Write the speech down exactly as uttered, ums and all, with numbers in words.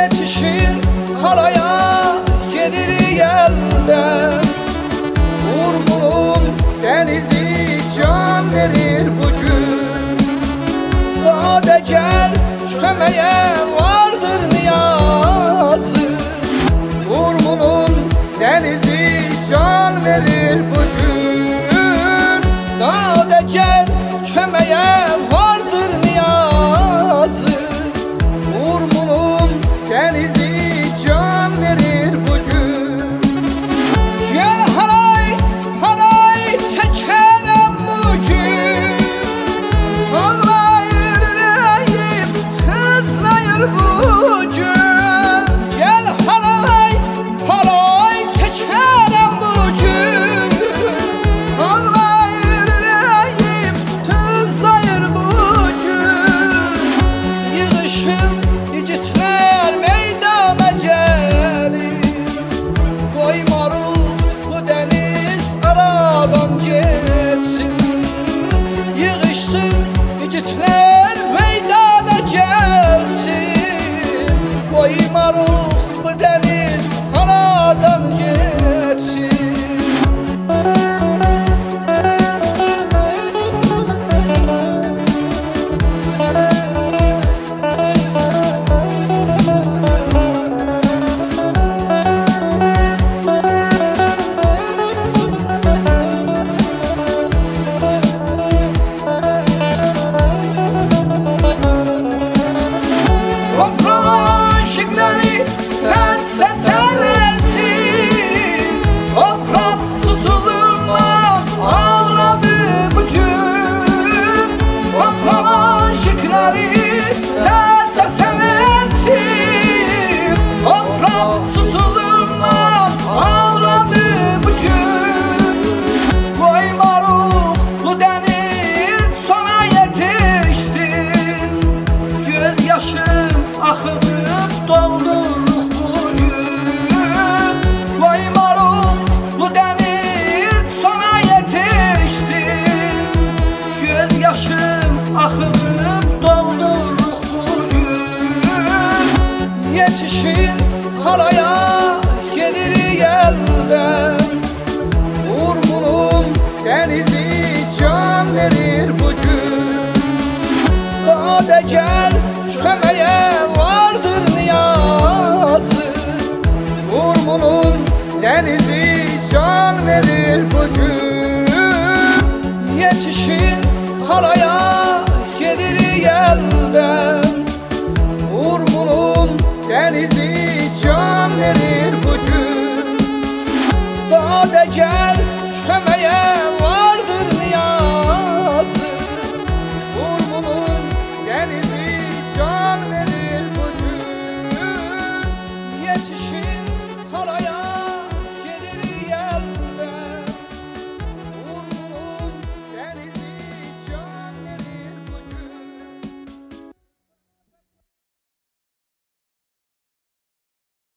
Yetişir haraya gelir yelden, Urmunun denizi can verir bugün. Bade gel çömeye vardır niyazı, Urmunun denizi can verir bugün. Bade gel çömeye vardır niyazı, Urmunun denizi can verir bugün. Gel haray haray çekerim bugün, ağlayır yüreğim sızlayır bugün. Gel haray haray çekerim bugün, ağlayır yüreğim sızlayır bugün. Yığışın yiğitler meydana gelir, koymarıq bu deniz aradan geçsin. Yığışsın yiğitler meydana gelsin, koymarıq bu deniz aradan geçsin. Toprağın şıkları sen sen seversin, toprak susulunma ağladı bugün. Toprağın şıkları sen sen seversin, toprak susulunma ağladı bugün. Koymarıq bu deniz sona yetişsin, göz yaşım akıtıp dolduruq bugün. Koymarıq bu deniz sona yetişsin, göz yaşım akıtıp dolduruq bugün. Yetişir haraya gelir yelden, Urmunun denizi can verir bugün. Bade gel çömeye vardır niyazı, Urmunun denizi can verir bugün. Yetişir haraya gelir yelden, Urmunun denizi can verir bugün. Bade gel çömeye